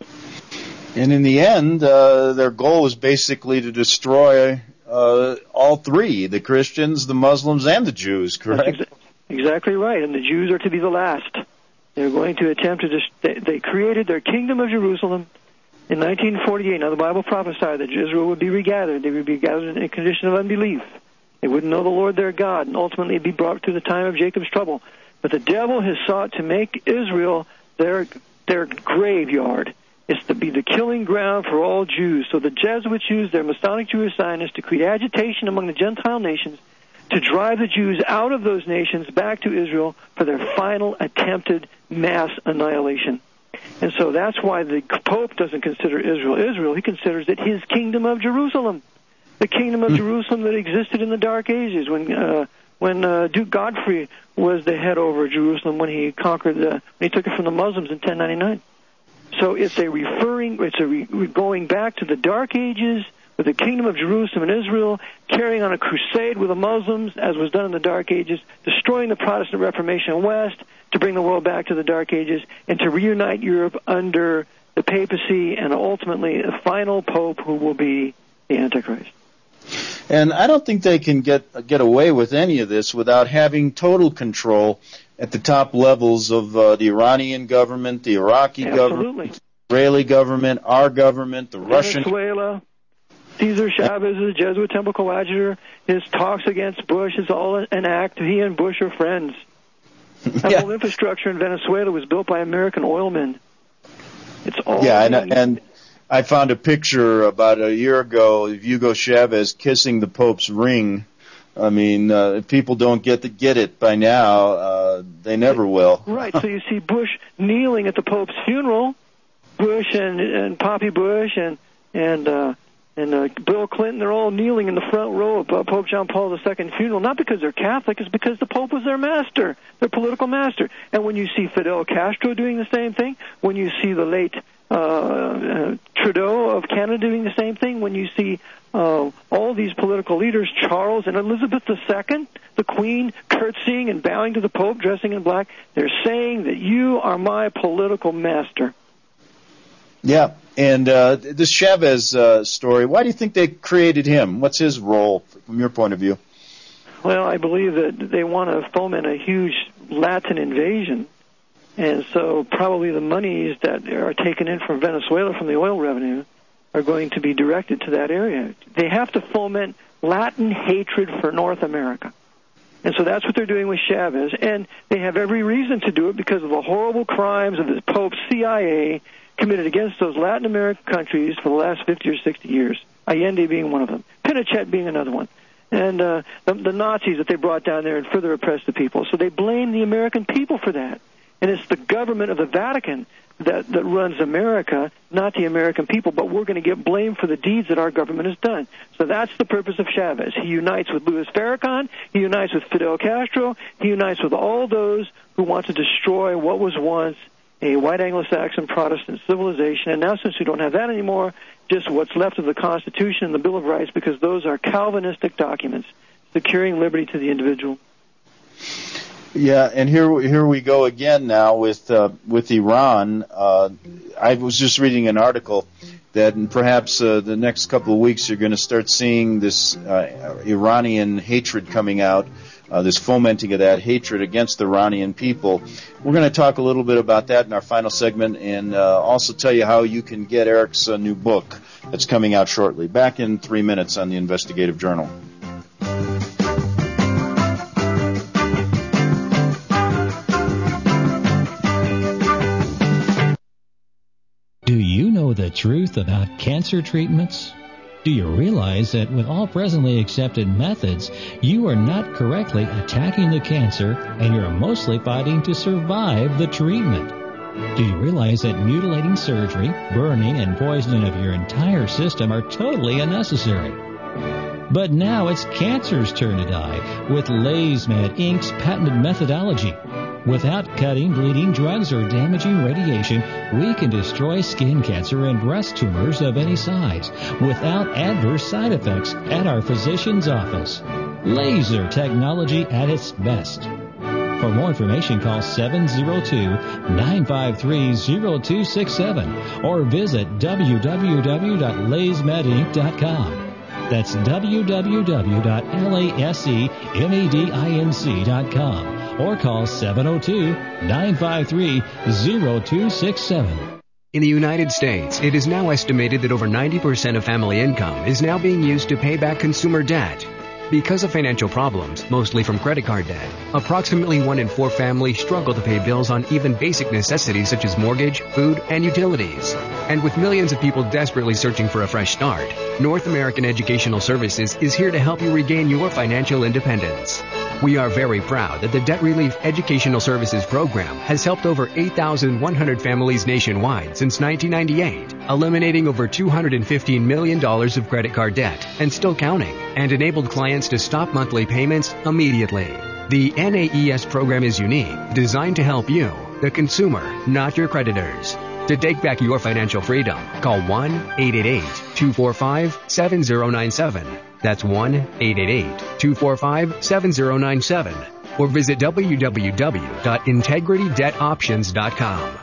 And in the end, uh, their goal was basically to destroy uh, all three, the Christians, the Muslims, and the Jews, correct? That's exa- exactly right, and the Jews are to be the last. They're going to attempt to... Dis- they, they created their kingdom of Jerusalem in nineteen forty-eight. Now, the Bible prophesied that Israel would be regathered. They would be gathered in a condition of unbelief. They wouldn't know the Lord their God, and ultimately be brought to the time of Jacob's trouble. But the devil has sought to make Israel their their graveyard. It's to be the killing ground for all Jews. So the Jesuits used their Masonic Jewish Zionists to create agitation among the Gentile nations to drive the Jews out of those nations back to Israel for their final attempted mass annihilation. And so that's why the Pope doesn't consider Israel Israel. He considers it his kingdom of Jerusalem, the kingdom of Jerusalem that existed in the Dark Ages when uh, when uh, Duke Godfrey was the head over Jerusalem when he conquered the, when he took it from the Muslims in ten ninety-nine. So it's a referring, it's a re, going back to the Dark Ages with the kingdom of Jerusalem and Israel, carrying on a crusade with the Muslims, as was done in the Dark Ages, destroying the Protestant Reformation West to bring the world back to the Dark Ages, and to reunite Europe under the papacy and ultimately a final pope who will be the Antichrist. And I don't think they can get get away with any of this without having total control at the top levels of uh, the Iranian government, the Iraqi Absolutely. government, the Israeli government, our government, the Russian... Venezuela, Cesar Chavez is a Jesuit temple coadjutor. His talks against Bush is all an act. He and Bush are friends. That yeah. whole infrastructure in Venezuela was built by American oilmen. It's all... Yeah, and, and I found a picture about a year ago of Hugo Chavez kissing the Pope's ring. I mean, uh, if people don't get the, get it by now, uh, they never will. Right, so you see Bush kneeling at the Pope's funeral, Bush and, and Poppy Bush and and uh, and uh, Bill Clinton, they're all kneeling in the front row of uh, Pope John Paul the Second's funeral, not because they're Catholic, it's because the Pope was their master, their political master. And when you see Fidel Castro doing the same thing, when you see the late uh, uh, Trudeau of Canada doing the same thing, when you see Uh, all these political leaders, Charles and Elizabeth the Second, the Queen, curtsying and bowing to the Pope, dressing in black, they're saying that you are my political master. Yeah, and uh, this Chavez uh, story, why do you think they created him? What's his role from your point of view? Well, I believe that they want to foment a huge Latin invasion, and so probably the monies that are taken in from Venezuela from the oil revenue are going to be directed to that area. They have to foment Latin hatred for North America. And so that's what they're doing with Chavez. And they have every reason to do it because of the horrible crimes of the Pope's C I A committed against those Latin American countries for the last fifty or sixty years. Allende being one of them, Pinochet being another one, and uh, the, the Nazis that they brought down there and further oppressed the people. So they blame the American people for that. And it's the government of the Vatican that, that runs America, not the American people, but we're going to get blamed for the deeds that our government has done. So that's the purpose of Chavez. He unites with Louis Farrakhan, he unites with Fidel Castro, he unites with all those who want to destroy what was once a white Anglo-Saxon Protestant civilization. And now, since we don't have that anymore, just what's left of the Constitution and the Bill of Rights, because those are Calvinistic documents securing liberty to the individual. Yeah, and here here we go again now with uh, with Iran. Uh, I was just reading an article that in perhaps uh, the next couple of weeks you're going to start seeing this uh, Iranian hatred coming out, uh, this fomenting of that hatred against the Iranian people. We're going to talk a little bit about that in our final segment, and uh, also tell you how you can get Eric's uh, new book that's coming out shortly. Back in three minutes on the Investigative Journal. Do you know the truth about cancer treatments? Do you realize that with all presently accepted methods, you are not correctly attacking the cancer and you're mostly fighting to survive the treatment? Do you realize that mutilating surgery, burning, and poisoning of your entire system are totally unnecessary? But now it's cancer's turn to die with LaserMed Incorporated's patented methodology. Without cutting, bleeding, drugs, or damaging radiation, we can destroy skin cancer and breast tumors of any size without adverse side effects at our physician's office. Laser technology at its best. For more information, call seven oh two, nine five three, oh two six seven or visit w w w dot laser med inc dot com. That's w w w dot lasermedinc dot com. Or call seven oh two, nine five three, oh two six seven. In the United States, it is now estimated that over ninety percent of family income is now being used to pay back consumer debt. Because of financial problems, mostly from credit card debt, approximately one in four families struggle to pay bills on even basic necessities such as mortgage, food, and utilities. And with millions of people desperately searching for a fresh start, North American Educational Services is here to help you regain your financial independence. We are very proud that the Debt Relief Educational Services Program has helped over eight thousand one hundred families nationwide since nineteen ninety-eight, eliminating over two hundred fifteen million dollars of credit card debt and still counting, and enabled clients to stop monthly payments immediately. The N A E S program is unique, designed to help you, the consumer, not your creditors. To take back your financial freedom, call one eight eight eight, two four five, seven oh nine seven. That's one eight eight eight, two four five, seven oh nine seven. Or visit w w w dot integrity debt options dot com.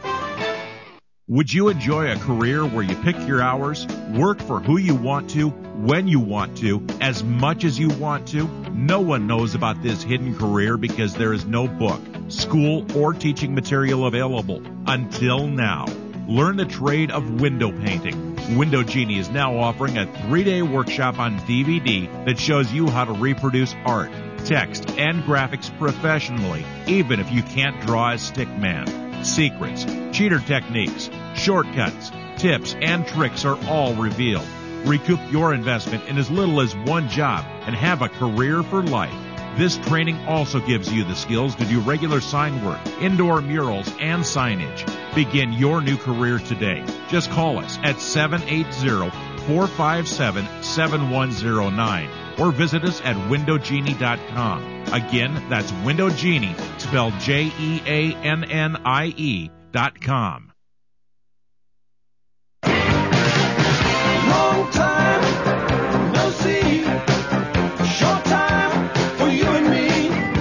Would you enjoy a career where you pick your hours, work for who you want to, when you want to, as much as you want to? No one knows about this hidden career because there is no book, school, or teaching material available until now. Learn the trade of window painting. Window Genie is now offering a three-day workshop on D V D that shows you how to reproduce art, text, and graphics professionally, even if you can't draw a stick man. Secrets, cheater techniques, shortcuts, tips, and tricks are all revealed. Recoup your investment in as little as one job and have a career for life. This training also gives you the skills to do regular sign work, indoor murals, and signage. Begin your new career today. Just call us at seven eight zero, four five seven, seven one zero nine or visit us at window genie dot com. Again, that's Window Genie, spelled J E A N N I E dot com. Long time no see, short time for you and me.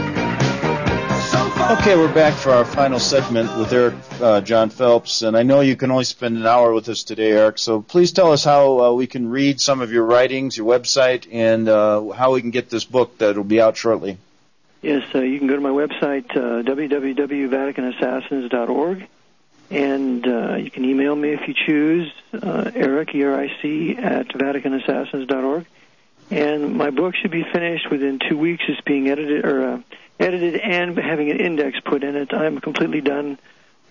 So far. Okay, we're back for our final segment with Eric uh, John Phelps, and I know you can only spend an hour with us today, Eric, so please tell us how uh, we can read some of your writings, your website, and uh, how we can get this book that will be out shortly. Yes, uh, you can go to my website, uh, w w w dot vatican assassins dot org, and uh, you can email me if you choose, uh, Eric, E R I C, at vatican assassins dot org. And my book should be finished within two weeks. It's being edited or uh, edited and having an index put in it. I'm completely done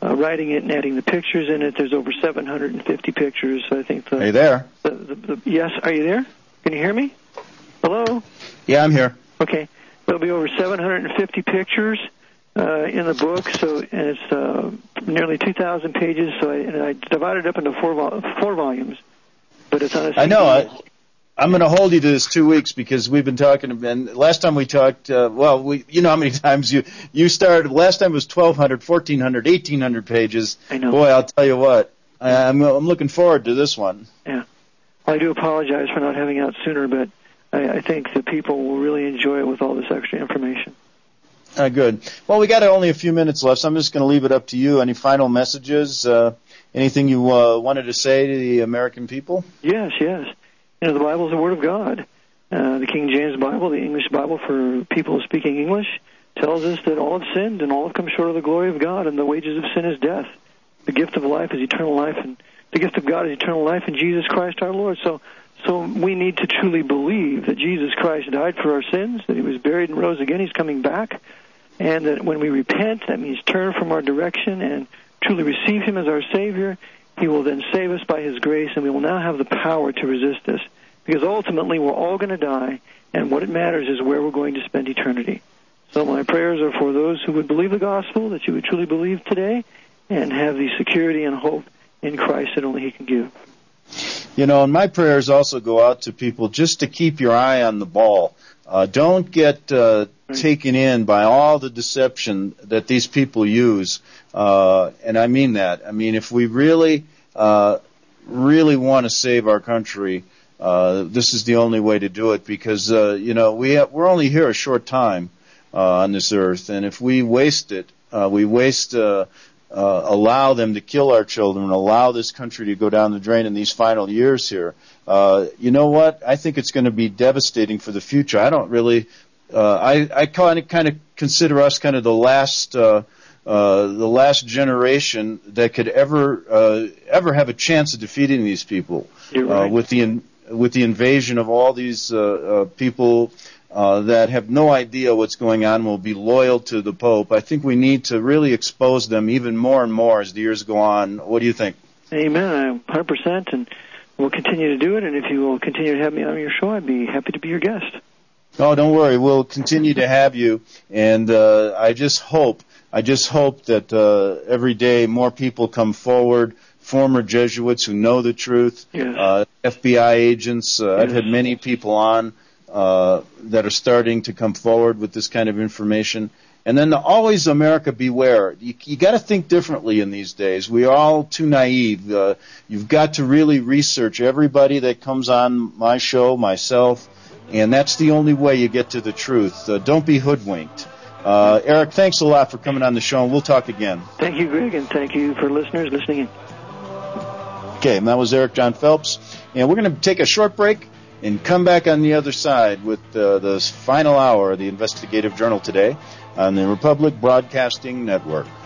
uh, writing it and adding the pictures in it. There's over seven hundred fifty pictures. I think. The, are you there? The, the, the, yes, are you there? Can you hear me? Hello? Yeah, I'm here. Okay. There'll be over seven hundred fifty pictures uh, in the book, so and it's uh, nearly two thousand pages. So I, and I divided it up into four vol- four volumes. But it's on a I know. I, I'm going to hold you to this two weeks because we've been talking. And last time we talked, uh, well, we, you know how many times you you started. Last time was twelve hundred, fourteen hundred, eighteen hundred pages. I know. Boy, I'll tell you what. I, I'm I'm looking forward to this one. Yeah. I do apologize for not having out sooner, but I, I think that people will really enjoy it with all this extra information. Uh, good. Well, we got only a few minutes left, so I'm just going to leave it up to you. Any final messages? Uh, anything you uh, wanted to say to the American people? Yes, yes. You know, the Bible is the Word of God. Uh, the King James Bible, the English Bible for people speaking English, tells us that all have sinned and all have come short of the glory of God, and the wages of sin is death. The gift of life is eternal life, and the gift of God is eternal life in Jesus Christ our Lord. So, so we need to truly believe that Jesus Christ died for our sins, that He was buried and rose again. He's coming back, and that when we repent, that means turn from our direction and truly receive Him as our Savior. He will then save us by His grace, and we will now have the power to resist this. Because ultimately, we're all going to die, and what it matters is where we're going to spend eternity. So my prayers are for those who would believe the gospel, that you would truly believe today, and have the security and hope in Christ that only He can give. You know, and my prayers also go out to people just to keep your eye on the ball. Uh, don't get uh, taken in by all the deception that these people use. Uh, and I mean that. I mean, if we really, uh, really want to save our country, uh, this is the only way to do it because, uh, you know, we have, we're only here a short time uh, on this earth. And if we waste it, uh, we waste, uh, uh, allow them to kill our children, allow this country to go down the drain in these final years here. Uh, you know what? I think it's going to be devastating for the future. I don't really, uh, I, I kind of, kind of consider us kind of the last, uh, uh, the last generation that could ever, uh, ever have a chance of defeating these people. You're right. Uh, with the, in, with the invasion of all these, uh, uh, people, uh, that have no idea what's going on, will be loyal to the Pope. I think we need to really expose them even more and more as the years go on. What do you think? Amen. one hundred percent. And we'll continue to do it, and if you will continue to have me on your show, I'd be happy to be your guest. Oh, don't worry. We'll continue to have you, and uh, I just hope, I just hope that uh, every day more people come forward, former Jesuits who know the truth, yes. uh, F B I agents. Uh, yes. I've had many people on uh, that are starting to come forward with this kind of information. And then the, always America beware. You, you got to think differently in these days. We are all too naive. Uh, you've got to really research everybody that comes on my show, myself, and that's the only way you get to the truth. Uh, don't be hoodwinked. Uh, Eric, thanks a lot for coming on the show, and we'll talk again. Thank you, Greg, and thank you for listeners listening in. Okay, and that was Eric John Phelps. And we're going to take a short break and come back on the other side with uh, the final hour of the Investigative Journal today on the Republic Broadcasting Network.